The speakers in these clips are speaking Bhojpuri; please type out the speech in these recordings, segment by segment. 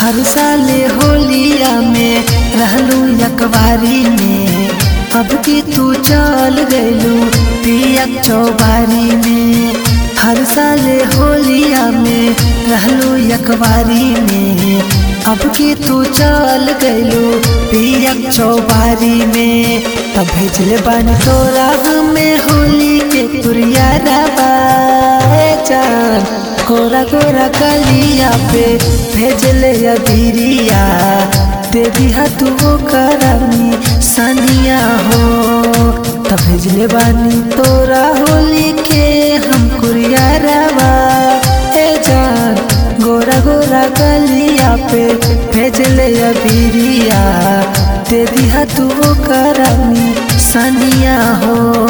हर साल होलिया में रहलू यकबारी में, अब की तू चल गलू पिया चौबारी में। हर साल होलिया में रहलू यकबारी में, अब की तू चल गलू पिया चौबारी में। तब भेजले बानी तोरा हमें होली के तुरिया रबा चान, गोरा गोरा कलिया पे भेजले अबीरिया, दे दिहा तू करनी सनिया हो। तब भेजले बानी तोरा होली के हम कुरिया रवा जान, गोरा गोरा कलिया पे भेजले अबीरिया, दे दिहा तू करनी सनिया हो।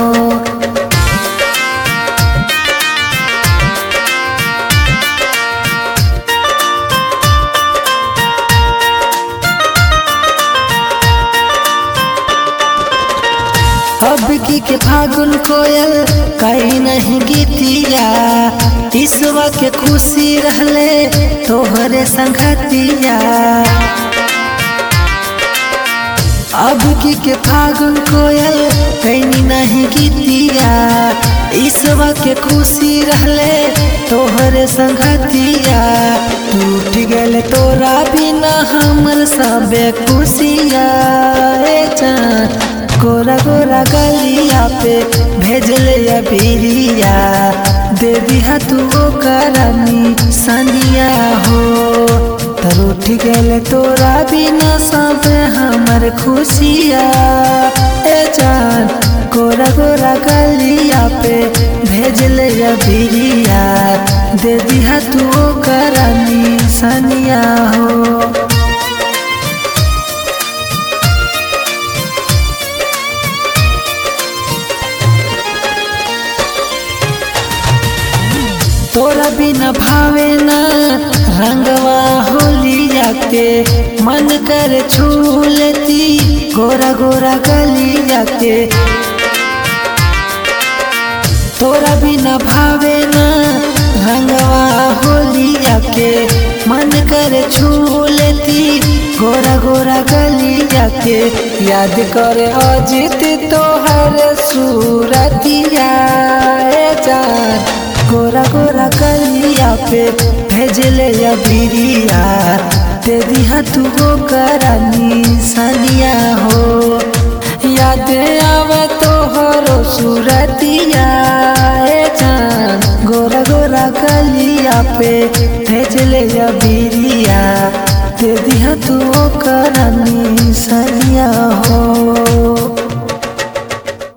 अब की फागुन कोयल कहीं नहीं गीतिया, ईसवा के खुशी रहले तोहरे संगतिया। अब की फागुन कोयल कहीं नहीं गीतिया, ईसवा के खुशी रहले तोहरे संगतिया। टूट गल तोरा बिना हमर सबे खुशिया चान, गोरा गोरा गलिया पे भेजले अबीरिया, दे दिहा तू करनी सनिया हो। रूठ गल तोरा बिना सब हमर खुशिया जान, गोरा गोरा गलिया पे भेजले अबीरिया, दे दिहा तू करनी सनिया हो। तोरा बिना भावे ना रंगवा होलिया के, मन कर छू लेती गोरा गोरा गलिया के। तोरा बिना भावे ना रंगवा होलिया के, मन कर छू लेती गोरा गोरा गलिया के। याद कर अजित तोहर सूरतिया जान, गोरा गोरा कलिया पे भेजले अबीरिया, दे दिहा तू करनी सनिया हो। याद आवे तोहरो सूरतिया जान, गोरा गोरा कलिया पे भेजले अबीरिया, दे दिहा तू करनी सनिया